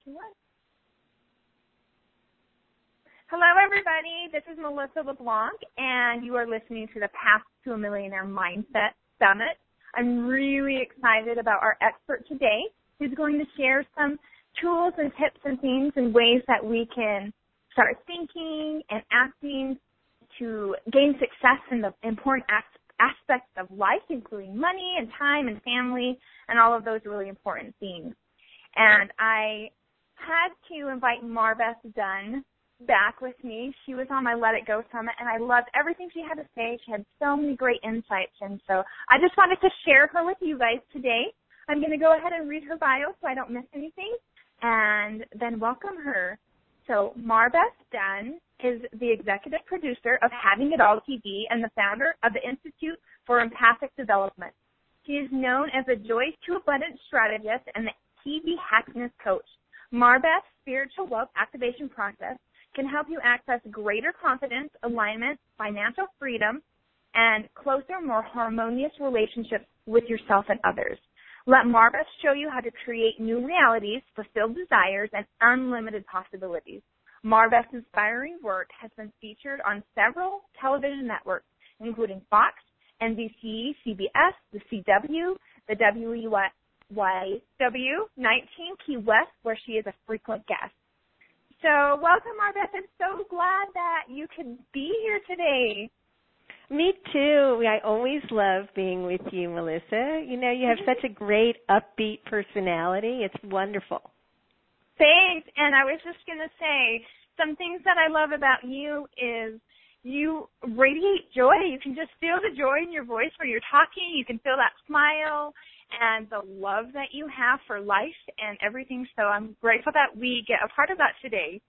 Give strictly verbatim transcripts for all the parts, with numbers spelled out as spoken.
What? Hello, everybody. This is Melissa LeBlanc, and you are listening to the Path to a Millionaire Mindset Summit. I'm really excited about our expert today, who's going to share some tools and tips and things and ways that we can start thinking and acting to gain success in the important aspects of life, including money and time and family and all of those really important things. And I had to invite Marbeth Dunn back with me. She was on my Let It Go Summit, and I loved everything she had to say. She had so many great insights, and so I just wanted to share her with you guys today. I'm going to go ahead and read her bio so I don't miss anything, and then welcome her. So Marbeth Dunn is the executive producer of Having It All T V and the founder of the Institute for Empathic Development. She is known as a Joy to Abundance strategist and the T V happiness coach. Marbeth's spiritual wealth activation process can help you access greater confidence, alignment, financial freedom, and closer, more harmonious relationships with yourself and others. Let Marbeth show you how to create new realities, fulfill desires, and unlimited possibilities. Marbeth's inspiring work has been featured on several television networks, including Fox, N B C, C B S, the C W, the W E Y W, nineteen Key West, where she is a frequent guest. So welcome, Marbeth. I'm so glad that you could be here today. Me too. I always love being with you, Melissa. You know, you have such a great, upbeat personality. It's wonderful. Thanks. And I was just going to say, some things that I love about you is you radiate joy. You can just feel the joy in your voice when you're talking. You can feel that smile and the love that you have for life and everything. So I'm grateful that we get a part of that today.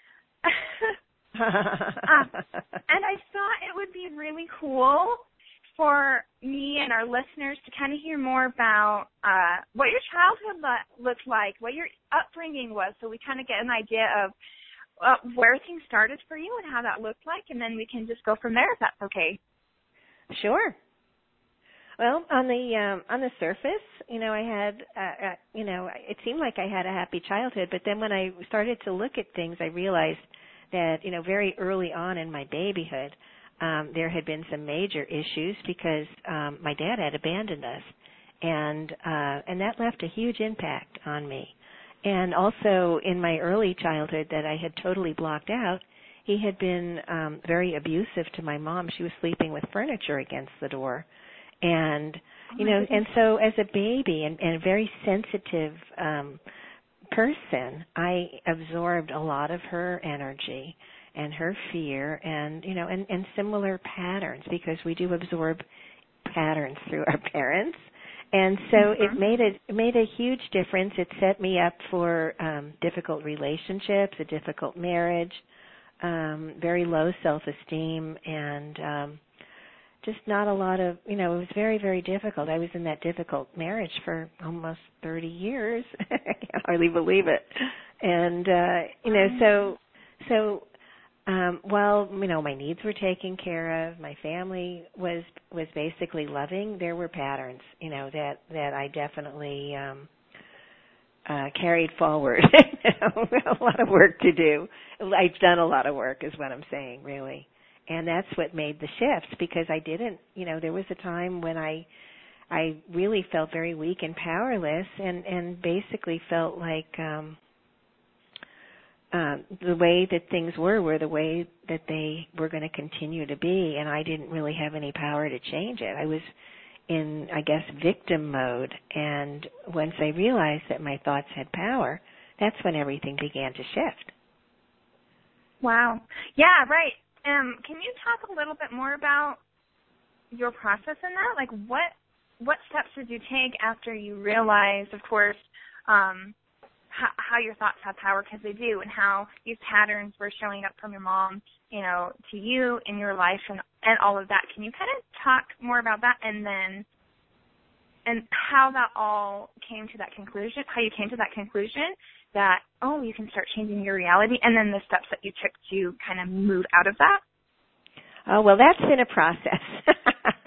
uh, and I thought it would be really cool for me and our listeners to kind of hear more about uh, what your childhood lo- looked like, what your upbringing was, so we kind of get an idea of uh, where things started for you and how that looked like, and then we can just go from there if that's okay. Sure. Well, on the um, on the surface, you know, I had, uh, uh, you know, it seemed like I had a happy childhood, but then when I started to look at things, I realized that, you know, very early on in my babyhood, um, there had been some major issues because um, my dad had abandoned us, and uh, and that left a huge impact on me. And also in my early childhood that I had totally blocked out, he had been um, very abusive to my mom. She was sleeping with furniture against the door. And, you know, and so as a baby and, and a very sensitive um, person, I absorbed a lot of her energy and her fear and, you know, and, and similar patterns because we do absorb patterns through our parents. And so mm-hmm. it made a, it made a huge difference. It set me up for um, difficult relationships, a difficult marriage, um, very low self-esteem, and um, just not a lot of, you know, it was very, very difficult. I was in that difficult marriage for almost thirty years. I can't hardly believe it. And, uh, you know, so, so, um, while, you know, my needs were taken care of, my family was, was basically loving, there were patterns, you know, that, that I definitely, um, uh, carried forward. You know, a lot of work to do. I've done a lot of work is what I'm saying, really. And that's what made the shifts because I didn't, you know, there was a time when I I really felt very weak and powerless and, and basically felt like um, uh, the way that things were were the way that they were going to continue to be, and I didn't really have any power to change it. I was in, I guess, victim mode, and once I realized that my thoughts had power, that's when everything began to shift. Wow. Yeah, right. Um, can you talk a little bit more about your process in that? Like, what what steps did you take after you realized, of course, um, how, how your thoughts have power, because they do, and how these patterns were showing up from your mom, you know, to you in your life and, and all of that. Can you kind of talk more about that and then and how that all came to that conclusion, how you came to that conclusion that, oh, you can start changing your reality, and then the steps that you took to kind of move out of that? Oh, well, that's been a process.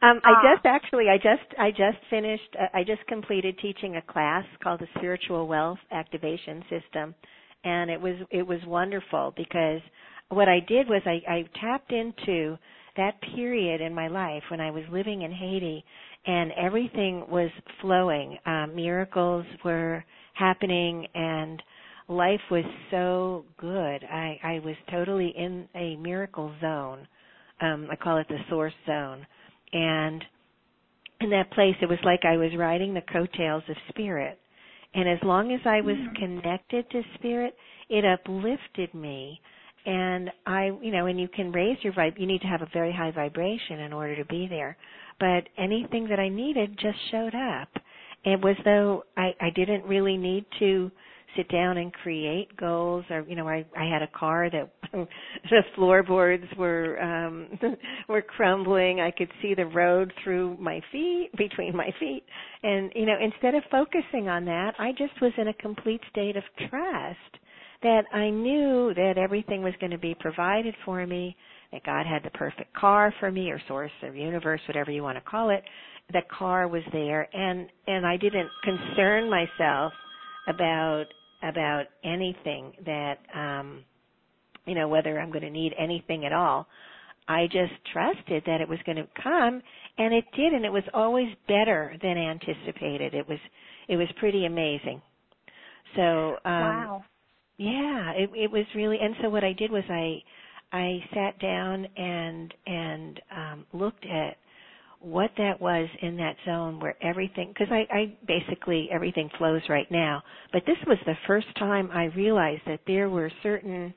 Um, I Uh, just actually, I just, I just finished, uh, I just completed teaching a class called the Spiritual Wealth Activation System, and it was, it was wonderful because what I did was I, I tapped into that period in my life when I was living in Haiti, and everything was flowing. Um, miracles were happening, and life was so good. I, I was totally in a miracle zone. Um, I call it the source zone. And in that place, it was like I was riding the coattails of spirit. And as long as I was connected to spirit, it uplifted me. And I, you know, and you can raise your vib, you need to have a very high vibration in order to be there. But anything that I needed just showed up. It was though I, I didn't really need to sit down and create goals, or you know, I, I had a car that the floorboards were um were crumbling. I could see the road through my feet, between my feet, and you know, instead of focusing on that, I just was in a complete state of trust that I knew that everything was going to be provided for me, that God had the perfect car for me, or source or universe, whatever you want to call it. The car was there, and and I didn't concern myself about about anything that, um, you know, whether I'm going to need anything at all. I just trusted that it was going to come, and it did, and it was always better than anticipated. It was, it was pretty amazing. So, um, wow. yeah, it, it was really, and so what I did was I, I sat down and and um, looked at what that was in that zone where everything, because I, I basically everything flows right now, but this was the first time I realized that there were certain,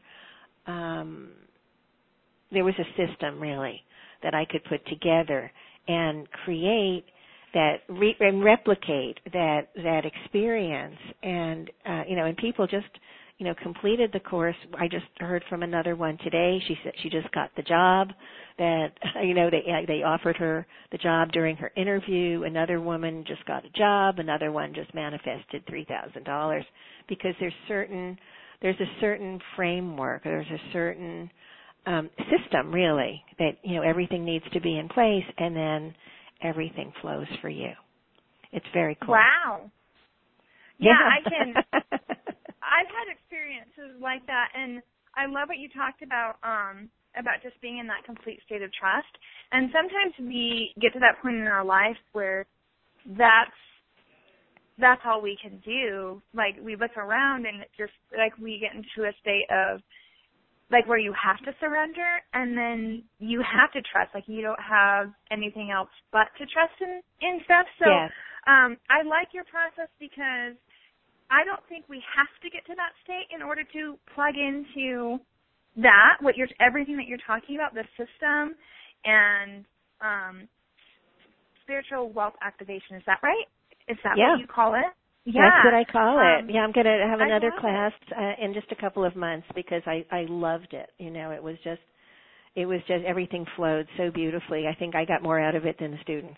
um, there was a system really that I could put together and create that re- and replicate that that experience, and uh, you know, and people just, you know, completed the course. I just heard from another one today. She said she just got the job. That, you know, they they offered her the job during her interview. Another woman just got a job. Another one just manifested three thousand dollars because there's certain there's a certain framework. There's a certain um, system really that, you know, everything needs to be in place, and then everything flows for you. It's very cool. Wow. Yeah, Yeah. I can. I've had experiences like that, and I love what you talked about, um, about just being in that complete state of trust. And sometimes we get to that point in our life where that's that's all we can do. Like, we look around and it just, like, we get into a state of, like, where you have to surrender, and then you have to trust. Like, you don't have anything else but to trust in, in stuff. So Yes. um, I like your process because I don't think we have to get to that state in order to plug into that, what you're, everything that you're talking about, the system and um, spiritual wealth activation. Is that right? Is that Yeah. what you call it? Yeah. That's what I call um, it. Yeah, I'm going to have I another love class uh, in just a couple of months because I, I loved it. You know, it was just, it was just, everything flowed so beautifully. I think I got more out of it than the students.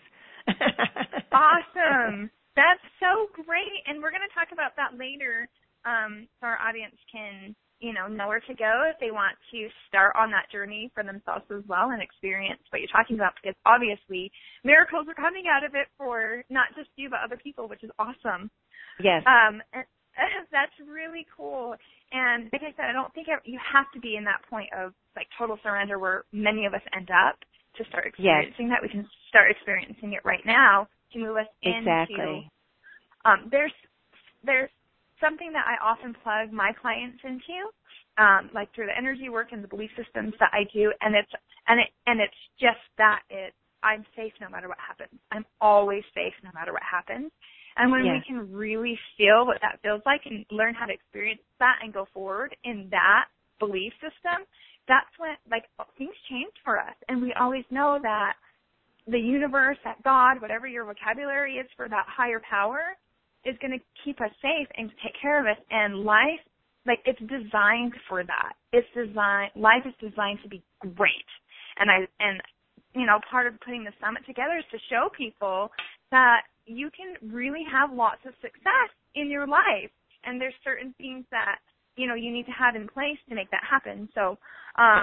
Awesome. That's so great. And we're going to talk about that later, um, so our audience can, you know, know where to go if they want to start on that journey for themselves as well and experience what you're talking about, because obviously miracles are coming out of it for not just you but other people, which is awesome. Yes. Um, and that's really cool. And like I said, I don't think you have to be in that point of like total surrender where many of us end up to start experiencing Yes. that. We can start experiencing it right now to move us Exactly. into. Um, there's there's something that I often plug my clients into, um, like through the energy work and the belief systems that I do, and it's and it and it's just that it I'm safe no matter what happens. I'm always safe no matter what happens. And when Yeah. we can really feel what that feels like and learn how to experience that and go forward in that belief system, that's when, like, things change for us. And we always know that the universe, that God, whatever your vocabulary is for that higher power, is going to keep us safe and take care of us. And life, like, it's designed for that. It's designed, life is designed to be great. And I, and, you know, part of putting the summit together is to show people that you can really have lots of success in your life. And there's certain things that, you know, you need to have in place to make that happen. So um,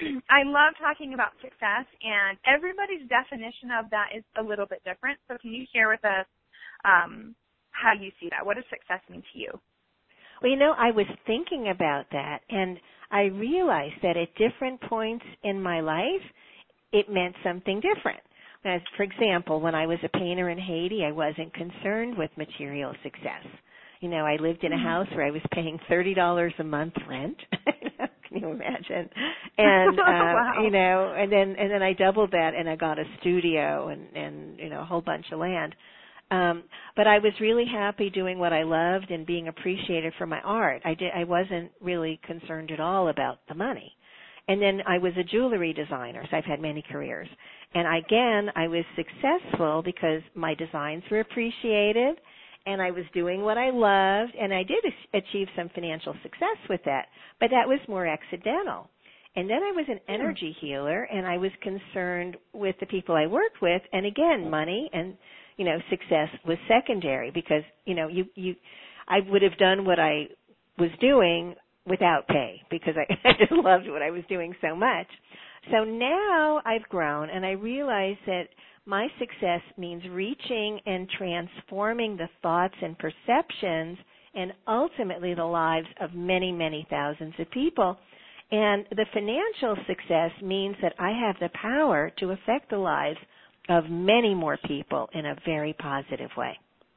I love talking about success, and everybody's definition of that is a little bit different. So can you share with us um, how you see that? What does success mean to you? Well, you know, I was thinking about that, and I realized that at different points in my life, it meant something different. As, for example, when I was a painter in Haiti, I wasn't concerned with material success. You know, I lived in a house where I was paying thirty dollars a month rent. Can you imagine? And uh, wow. you know, and then and then I doubled that, and I got a studio and and you know a whole bunch of land. Um, but I was really happy doing what I loved and being appreciated for my art. I did. I wasn't really concerned at all about the money. And then I was a jewelry designer, so I've had many careers. And again, I was successful because my designs were appreciated, and I was doing what I loved, and I did achieve some financial success with that. But that was more accidental. And then I was an energy healer, and I was concerned with the people I worked with, and again, money and you know, success was secondary because, you know, you, you, I would have done what I was doing without pay because I, I just loved what I was doing so much. So now I've grown and I realize that my success means reaching and transforming the thoughts and perceptions and ultimately the lives of many, many thousands of people. And the financial success means that I have the power to affect the lives of many more people in a very positive way.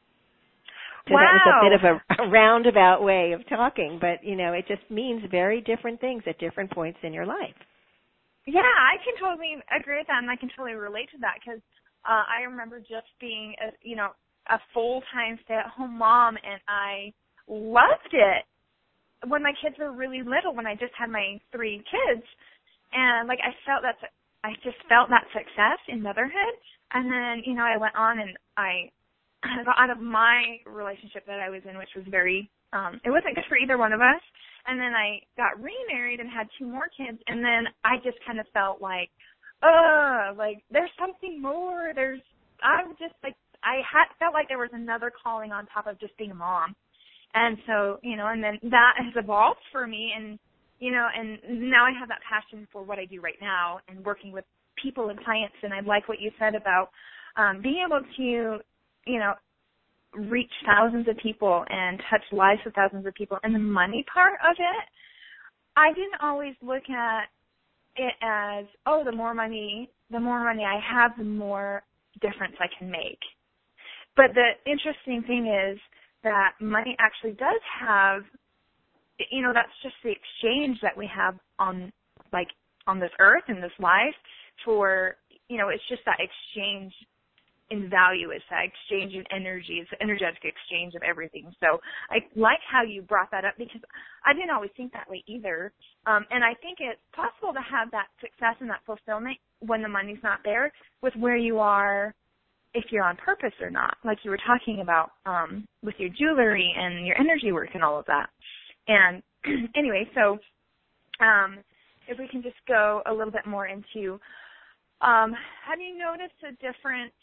So wow. that was a bit of a, a roundabout way of talking, but, you know, it just means very different things at different points in your life. Yeah, I can totally agree with that, and I can totally relate to that because uh, I remember just being, a, you know, a full-time stay-at-home mom, and I loved it when my kids were really little, when I just had my three kids, and, like, I felt that I just felt that success in motherhood, and then, you know, I went on and I got out of my relationship that I was in, which was very, um, it wasn't good for either one of us, and then I got remarried and had two more kids, and then I just kind of felt like, oh, like, there's something more, there's, I was just, like, I had felt like there was another calling on top of just being a mom, and so, you know, and then that has evolved for me, and you know, and now I have that passion for what I do right now and working with people and clients, and I like what you said about um, being able to, you know, reach thousands of people and touch lives of thousands of people. And the money part of it, I didn't always look at it as, oh, the more money, the more money I have, the more difference I can make. But the interesting thing is that money actually does have, you know, that's just the exchange that we have on, like, on this earth and this life for, you know, it's just that exchange in value. It's that exchange in energy. It's the energetic exchange of everything. So I like how you brought that up because I didn't always think that way either. Um, and I think it's possible to have that success and that fulfillment when the money's not there with where you are, if you're on purpose or not, like you were talking about um, with your jewelry and your energy work and all of that. And anyway, so um, if we can just go a little bit more into, um, have you noticed a difference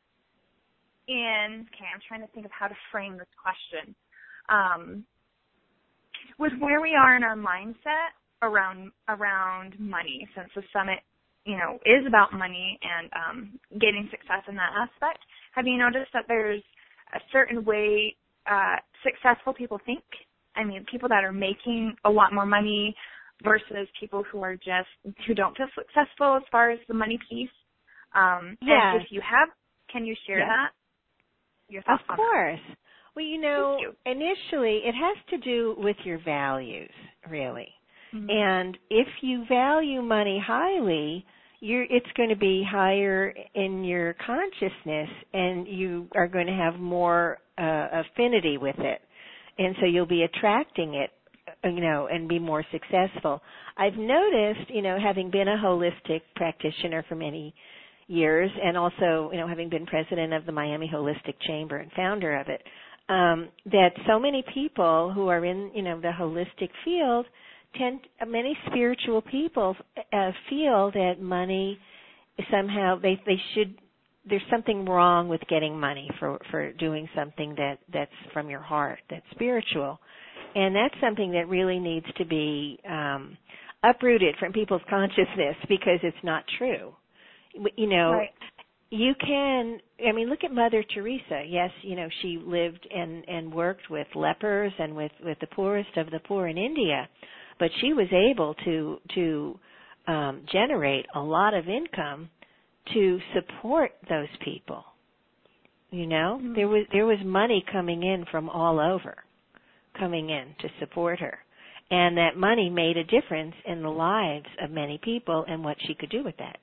in, okay, I'm trying to think of how to frame this question, um, with where we are in our mindset around around money, since the summit, you know, is about money and um, getting success in that aspect. Have you noticed that there's a certain way uh, successful people think? I mean, people that are making a lot more money versus people who are just, who don't feel successful as far as the money piece. Um, yeah. And if you have, can you share yeah. that? Your thoughts Of on course. That? Well, you know, you. initially it has to do with your values, really. Mm-hmm. And if you value money highly, you're, it's going to be higher in your consciousness, and you are going to have more uh, affinity with it. And so you'll be attracting it, you know, and be more successful. I've noticed, you know, having been a holistic practitioner for many years and also, you know, having been president of the Miami Holistic Chamber and founder of it, um, that so many people who are in, you know, the holistic field tend, many spiritual people uh, feel that money somehow, they, they should, there's something wrong with getting money for, for doing something that, that's from your heart, that's spiritual. And that's something that really needs to be um, uprooted from people's consciousness because it's not true. You know, right. you can, I mean, look at Mother Teresa. Yes, you know, she lived and, and worked with lepers and with, with the poorest of the poor in India, but she was able to, to um, generate a lot of income to support those people. You know, mm-hmm. there was, there was money coming in from all over, coming in to support her. And that money made a difference in the lives of many people and what she could do with that.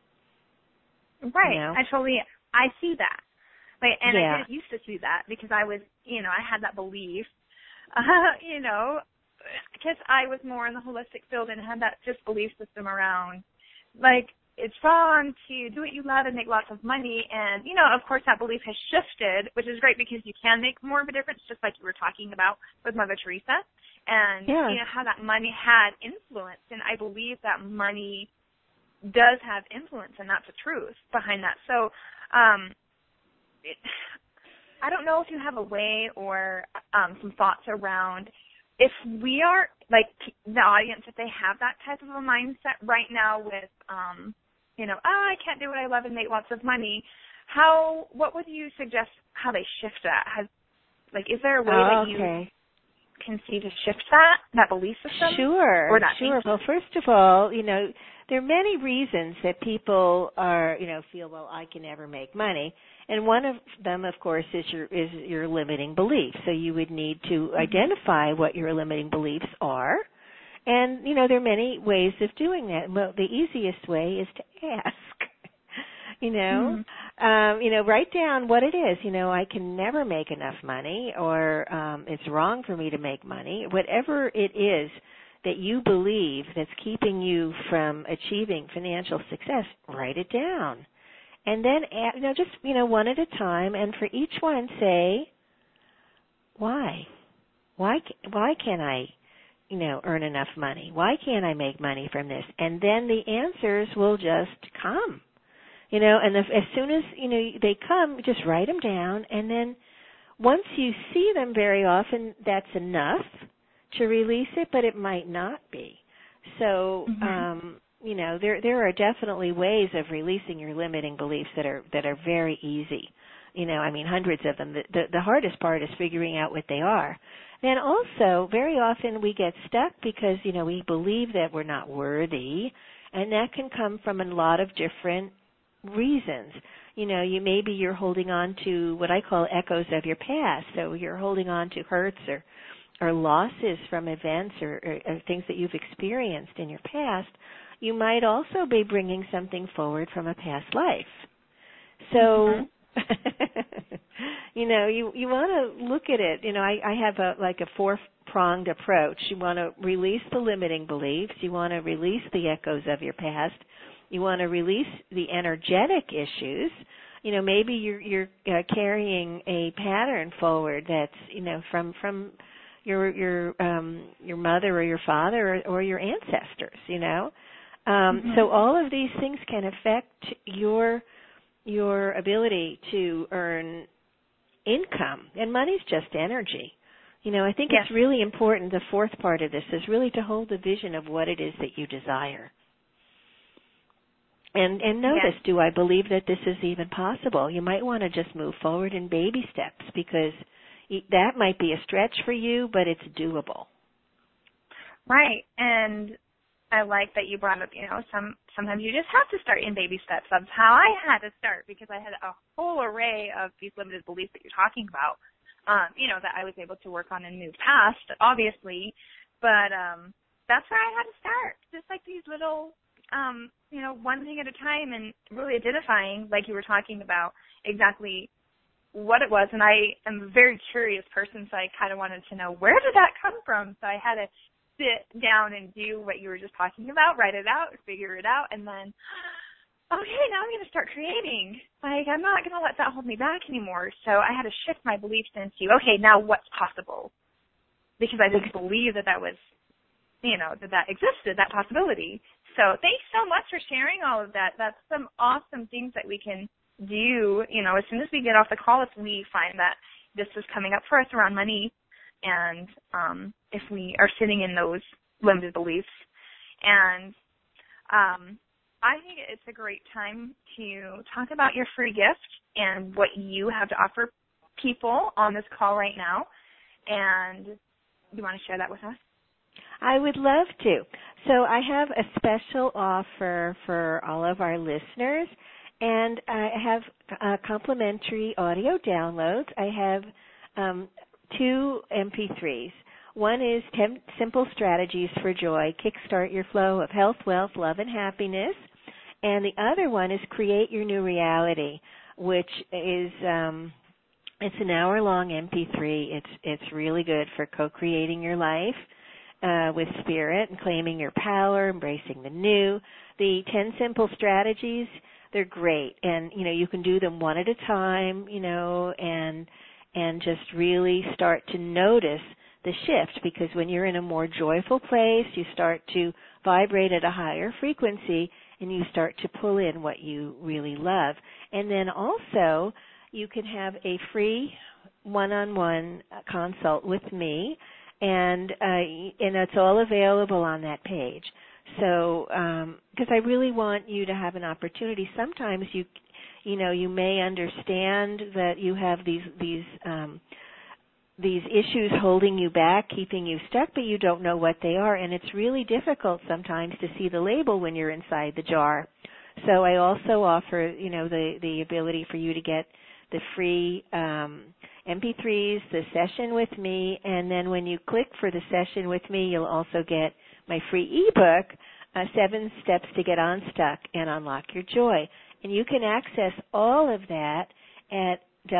Right. You know? I totally, I see that. Like, and yeah. I didn't used to see that because I was, you know, I had that belief, uh, you know, because I was more in the holistic field and had that just belief system around, like, it's wrong to do what you love and make lots of money. And, you know, of course that belief has shifted, which is great because you can make more of a difference, just like you were talking about with Mother Teresa. And, yeah. you know, how that money had influence. And I believe that money does have influence, and that's the truth behind that. So um, it, I don't know if you have a way or um, some thoughts around if we are, like, the audience, if they have that type of a mindset right now with, um, you know, oh, I can't do what I love and make lots of money, how, what would you suggest how they shift that? Has, like, is there a way oh, that you okay. can see to shift that, that belief system? Sure, or that sure. thinking? Well, first of all, you know, there are many reasons that people are, you know, feel, well, I can never make money. And one of them, of course, is your is your limiting beliefs. So you would need to mm-hmm. identify what your limiting beliefs are. And, you know, there are many ways of doing that. Well, the easiest way is to ask. You know, mm-hmm. um, you know, write down what it is. You know, I can never make enough money, or um, it's wrong for me to make money. Whatever it is that you believe that's keeping you from achieving financial success, write it down. And then, you know, just, you know, one at a time, and for each one say, why? Why, why can't I, you know, earn enough money? Why can't I make money from this? And then the answers will just come. You know, and if, as soon as, you know, they come, just write them down, and then once you see them very often, that's enough to release it, but it might not be. So, mm-hmm. um, you know, there there are definitely ways of releasing your limiting beliefs that are that are very easy. You know, I mean, hundreds of them. The, the, the hardest part is figuring out what they are. And also, very often we get stuck because, you know, we believe that we're not worthy, and that can come from a lot of different reasons. You know, you maybe you're holding on to what I call echoes of your past. So you're holding on to hurts or or losses from events or, or, or things that you've experienced in your past. You might also be bringing something forward from a past life. So, mm-hmm. you know, you you want to look at it. You know, I, I have a like a four-pronged approach. You want to release the limiting beliefs. You want to release the echoes of your past. You want to release the energetic issues. You know, maybe you're you're uh, carrying a pattern forward that's, you know, from from your your um, your mother or your father or, or your ancestors. You know, um, mm-hmm. so all of these things can affect your your ability to earn income, and money's just energy. You know, I think yes. it's really important. The fourth part of this is really to hold the vision of what it is that you desire. And and notice, yes. do I believe that this is even possible? You might want to just move forward in baby steps because that might be a stretch for you, but it's doable. Right. And I like that you brought up, you know, some sometimes you just have to start in baby steps. That's how I had to start because I had a whole array of these limited beliefs that you're talking about, um, you know, that I was able to work on and move past, obviously. But um, that's where I had to start, just like these little Um, you know, one thing at a time and really identifying, like you were talking about, exactly what it was. And I am a very curious person, so I kind of wanted to know where did that come from. So I had to sit down and do what you were just talking about, write it out, figure it out, and then, okay, now I'm going to start creating. Like, I'm not going to let that hold me back anymore. So I had to shift my beliefs into, okay, now what's possible? Because I didn't believe that that was, you know, that that existed, that possibility. So thanks so much for sharing all of that. That's some awesome things that we can do, you know, as soon as we get off the call, if we find that this is coming up for us around money and um, if we are sitting in those limited beliefs. And um, I think it's a great time to talk about your free gift and what you have to offer people on this call right now. And you want to share that with us? I would love to. So I have a special offer for all of our listeners, and I have uh, complimentary audio downloads. I have um, two M P threes. One is ten Simple Strategies for Joy, Kickstart Your Flow of Health, Wealth, Love, and Happiness. And the other one is Create Your New Reality, which is um, it's an hour-long M P three. It's it's really good for co-creating your life uh, with spirit and claiming your power, embracing the new. The ten Simple Strategies, they're great, and you know you can do them one at a time, you know, and and just really start to notice the shift, because when you're in a more joyful place, you start to vibrate at a higher frequency, and you start to pull in what you really love. And then also, you can have a free one-on-one consult with me, and uh, and it's all available on that page. So, because um, I really want you to have an opportunity. Sometimes you, you know, you may understand that you have these these. Um, these issues holding you back, keeping you stuck, but you don't know what they are, and it's really difficult sometimes to see the label when you're inside the jar. So I also offer, you know, the, the ability for you to get the free um, M P threes, the session with me, and then when you click for the session with me, you'll also get my free ebook, uh, Seven Steps to Get Unstuck and Unlock Your Joy. And you can access all of that at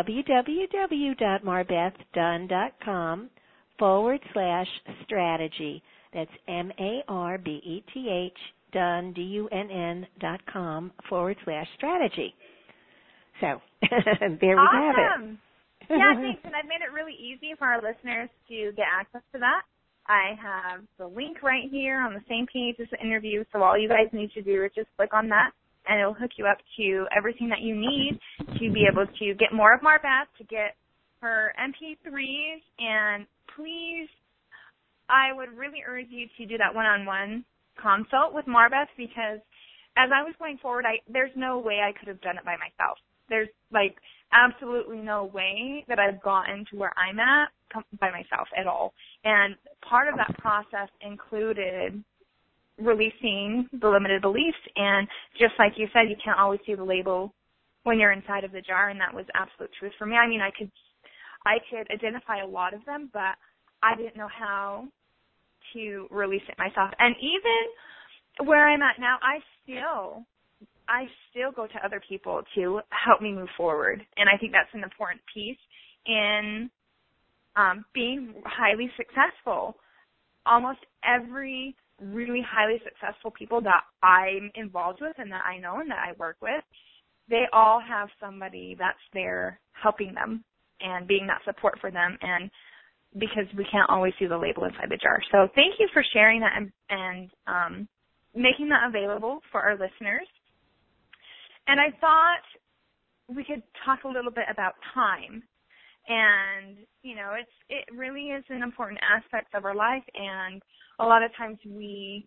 www.marbethdunn.com forward slash strategy. That's M-A-R-B-E-T-H Dunn, D U N N dot com forward slash strategy. So there we awesome. have it. Yeah, thanks. And I've made it really easy for our listeners to get access to that. I have the link right here on the same page as the interview, so all you guys need to do is just click on that, and it'll hook you up to everything that you need to be able to get more of Marbeth, to get her M P threes, and please, I would really urge you to do that one-on-one consult with Marbeth, because as I was going forward, I, there's no way I could have done it by myself. There's, like, absolutely no way that I've gotten to where I'm at by myself at all. And part of that process included releasing the limited beliefs, and just like you said, you can't always see the label when you're inside of the jar, and that was absolute truth for me. I mean, I could I could identify a lot of them, but I didn't know how to release it myself. And even where I'm at now, I still I still go to other people to help me move forward, and I think that's an important piece in um, being highly successful. Almost every really highly successful people that I'm involved with and that I know and that I work with, they all have somebody that's there helping them and being that support for them, and because we can't always see the label inside the jar. So thank you for sharing that and, and um, making that available for our listeners. And I thought we could talk a little bit about time. And, you know, it's it really is an important aspect of our life, and a lot of times we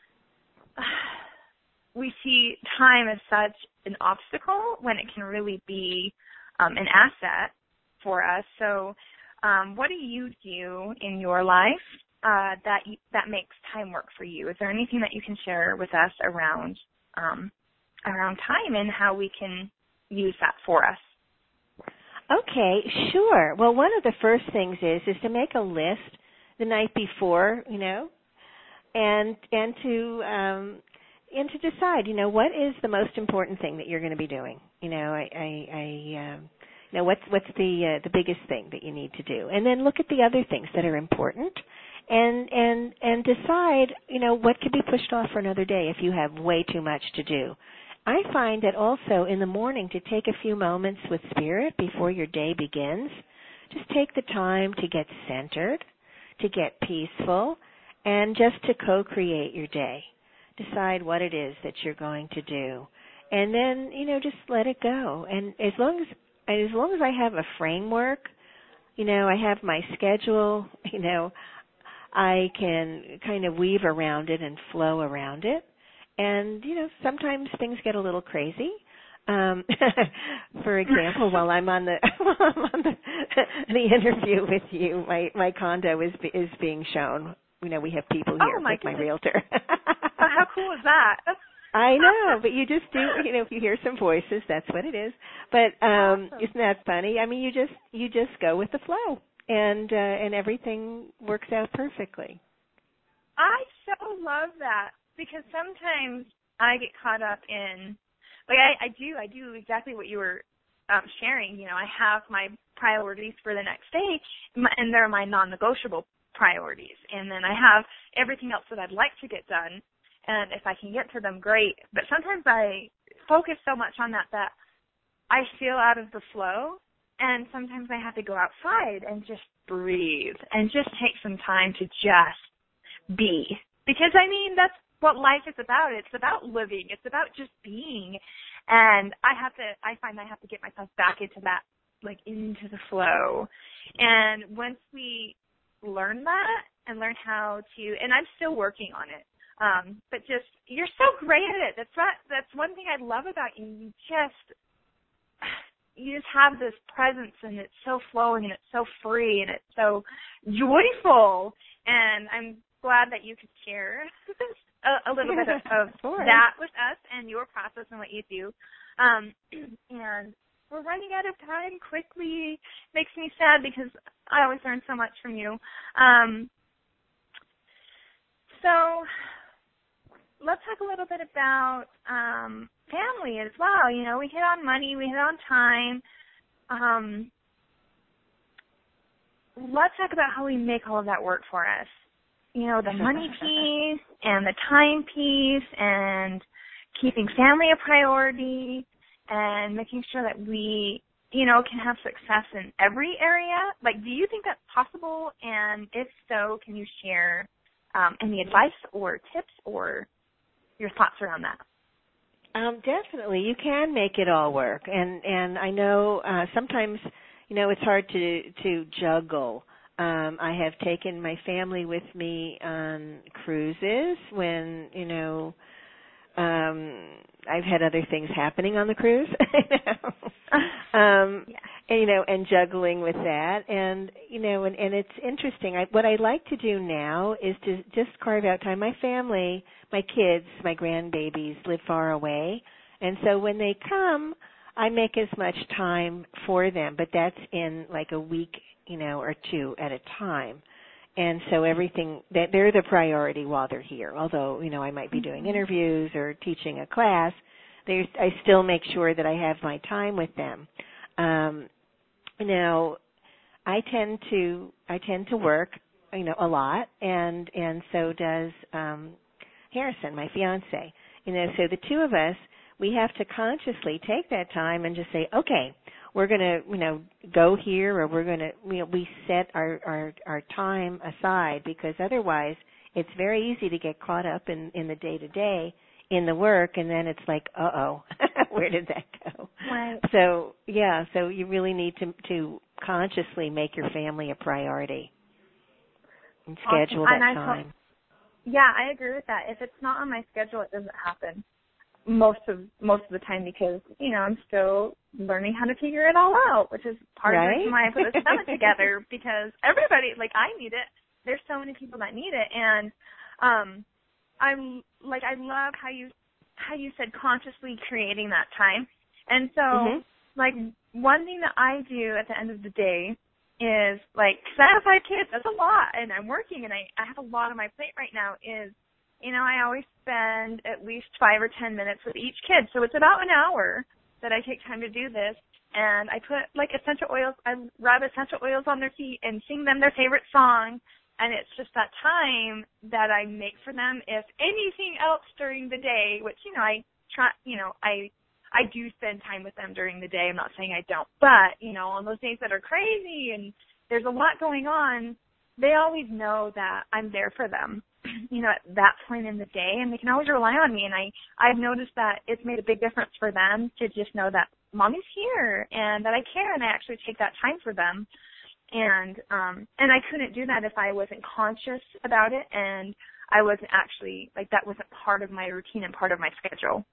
we see time as such an obstacle when it can really be um, an asset for us. So um, what do you do in your life uh, that you, that makes time work for you? Is there anything that you can share with us around um, around time and how we can use that for us? Okay, sure. Well, one of the first things is is to make a list the night before, you know, and and to um, and to decide, you know, what is the most important thing that you're going to be doing. You know, I, I, I um, you know, what's what's the uh, the biggest thing that you need to do, and then look at the other things that are important, and and and decide, you know, what could be pushed off for another day if you have way too much to do. I find that also in the morning to take a few moments with Spirit before your day begins. Just take the time to get centered, to get peaceful, and just to co-create your day. Decide what it is that you're going to do. And then, you know, just let it go. And as long as as long as I have a framework, you know, I have my schedule, you know, I can kind of weave around it and flow around it. And, you know, sometimes things get a little crazy. Um, for example, while I'm on the while I'm on the, the interview with you, my my condo is is being shown. You know, we have people here, oh my like goodness. my realtor. How cool is that? I know, but you just do. You know, if you hear some voices, that's what it is. But um, Awesome. isn't that funny? I mean, you just you just go with the flow, and uh, and everything works out perfectly. I so love that because sometimes I get caught up in. Like I, I do, I do exactly what you were um, sharing. You know, I have my priorities for the next day, and they're my non-negotiable priorities. And then I have everything else that I'd like to get done, and if I can get to them, great. But sometimes I focus so much on that that I feel out of the flow, and sometimes I have to go outside and just breathe and just take some time to just be. Because, I mean, that's what life is about. It's about living. It's about just being. And I have to, I find I have to get myself back into that, like into the flow. And once we learn that and learn how to, and I'm still working on it, um, but just, you're so great at it. That's what, that's one thing I love about you. You just, you just have this presence and it's so flowing and it's so free and it's so joyful. And I'm glad that you could share a, a little bit of, of that with us and your process and what you do. Um, and we're running out of time quickly. Makes me sad because I always learn so much from you. Um, so let's talk a little bit about um, family as well. You know, we hit on money, we hit on time. Um, let's talk about how we make all of that work for us. You know, the money piece and the time piece and keeping family a priority and making sure that we, you know, can have success in every area. Like, do you think that's possible? And if so, can you share um, any advice or tips or your thoughts around that? Um, definitely, you can make it all work, and and I know uh, sometimes, you know, it's hard to to juggle. Um, I have taken my family with me on cruises when, you know, um, I've had other things happening on the cruise, you know? um, yeah. and, you know, and juggling with that. And, you know, and, and it's interesting. I, what I like to do now is to just carve out time. My family, my kids, my grandbabies live far away. And so when they come, I make as much time for them, but that's in like a week, you know, or two at a time. And so everything, that they're the priority while they're here. Although, you know, I might be doing interviews or teaching a class, there's, I still make sure that I have my time with them. Um, now, I tend to, I tend to work, you know, a lot, and, and so does um, Harrison, my fiance. You know, so the two of us, we have to consciously take that time and just say, okay, we're going to, you know, go here, or we're going to, you know, we set our, our, our time aside, because otherwise it's very easy to get caught up in, in the day-to-day in the work, and then it's like, uh-oh, where did that go? Right. So, yeah, so you really need to, to consciously make your family a priority and schedule awesome. that and I time. Told, yeah, I agree with that. If it's not on my schedule, it doesn't happen. most of most of the time because, you know, I'm still learning how to figure it all out, which is part right? of the reason why I put this summit together, because everybody, like, I need it. There's so many people that need it. And um I'm like, I love how you how you said consciously creating that time. And so mm-hmm. like one thing that I do at the end of the day is, like, because I have five kids, that's a lot, and I'm working and I, I have a lot on my plate right now, is, you know, I always spend at least five or ten minutes with each kid. So it's about an hour that I take time to do this. And I put, like, essential oils, I rub essential oils on their feet and sing them their favorite song. And it's just that time that I make for them. If anything else during the day, which, you know, I try, you know, I, I do spend time with them during the day. I'm not saying I don't. But, you know, on those days that are crazy and there's a lot going on, they always know that I'm there for them, you know, at that point in the day, and they can always rely on me. And I, I've noticed that it's made a big difference for them to just know that Mommy's here and that I care, and I actually take that time for them. And um, and I couldn't do that if I wasn't conscious about it, and I wasn't actually, like, that wasn't part of my routine and part of my schedule.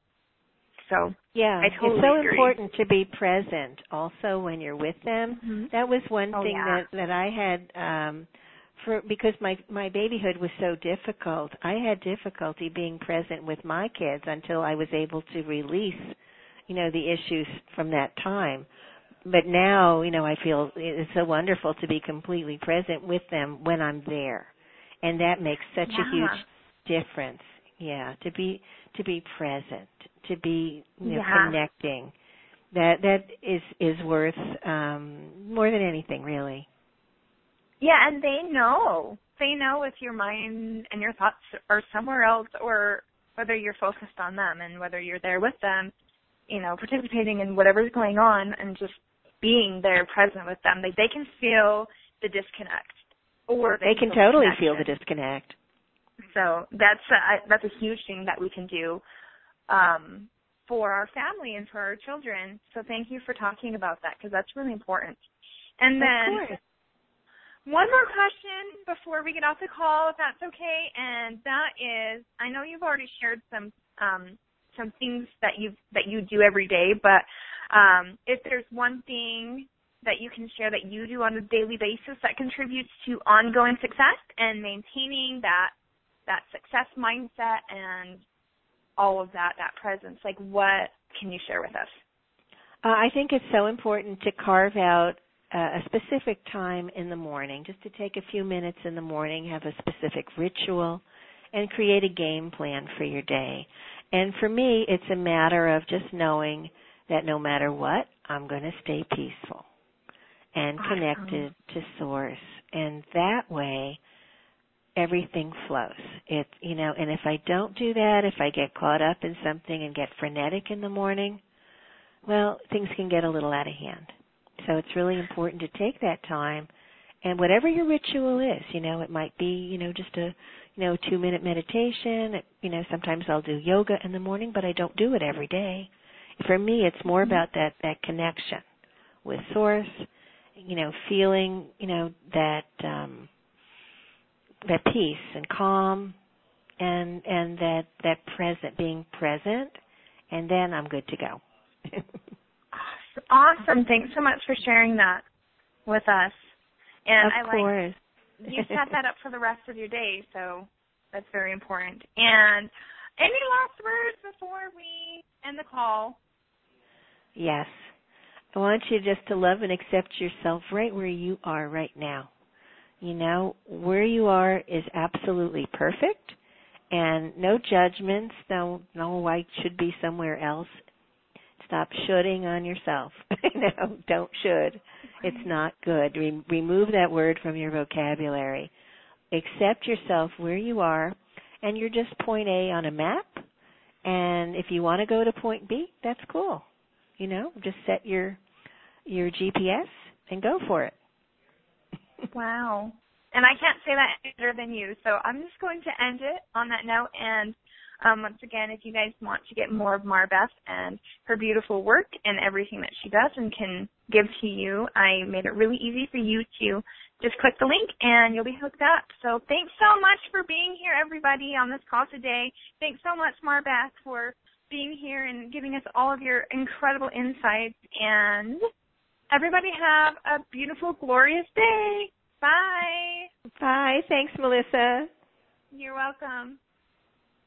So yeah, I totally it's so agree. important to be present also when you're with them. Mm-hmm. That was one oh, thing yeah. that, that I had um, for because my, my babyhood was so difficult. I had difficulty being present with my kids until I was able to release, you know, the issues from that time. But now, you know, I feel it's so wonderful to be completely present with them when I'm there. And that makes such yeah. a huge difference. Yeah, to be to be present, to be, you know, yeah. connecting. That that is is worth um more than anything, really. Yeah, and they know. They know if your mind and your thoughts are somewhere else, or whether you're focused on them and whether you're there with them, you know, participating in whatever's going on and just being there present with them. They, they can feel the disconnect. Or they, they can feel totally the feel the disconnect. So that's a, that's a huge thing that we can do um, for our family and for our children. So thank you for talking about that, because that's really important. And then of course. One more question before we get off the call, if that's okay, and that is, I know you've already shared some um, some things that you that you do every day, but um, if there's one thing that you can share that you do on a daily basis that contributes to ongoing success and maintaining that that success mindset and all of that, that presence, like what can you share with us? Uh, I think it's so important to carve out uh, a specific time in the morning, just to take a few minutes in the morning, have a specific ritual, and create a game plan for your day. And for me, it's a matter of just knowing that no matter what, I'm going to stay peaceful and Awesome. connected to Source. And that way, everything flows. It, you know, and if I don't do that, if I get caught up in something and get frenetic in the morning, well, things can get a little out of hand. So it's really important to take that time, and whatever your ritual is, you know, it might be, you know, just a, you know, two-minute meditation. You know, sometimes I'll do yoga in the morning, but I don't do it every day. For me, it's more about that, that connection with Source, you know, feeling, you know, that um, that peace and calm, and and that that present, being present, and then I'm good to go. Awesome. Thanks so much for sharing that with us. And of I course. like you set that up for the rest of your day, so that's very important. And any last words before we end the call? Yes. I want you just to love and accept yourself right where you are right now. You know, where you are is absolutely perfect, and no judgments, no, no, I should be somewhere else. Stop shoulding on yourself. No, don't should. It's not good. Re- remove that word from your vocabulary. Accept yourself where you are, and you're just point A on a map, and if you want to go to point B, that's cool. You know, just set your your G P S and go for it. Wow. And I can't say that better than you, so I'm just going to end it on that note. And um, once again, if you guys want to get more of Marbeth and her beautiful work and everything that she does and can give to you, I made it really easy for you to just click the link and you'll be hooked up. So thanks so much for being here, everybody, on this call today. Thanks so much, Marbeth, for being here and giving us all of your incredible insights. And everybody have a beautiful, glorious day. Bye. Bye. Thanks, Melissa. You're welcome.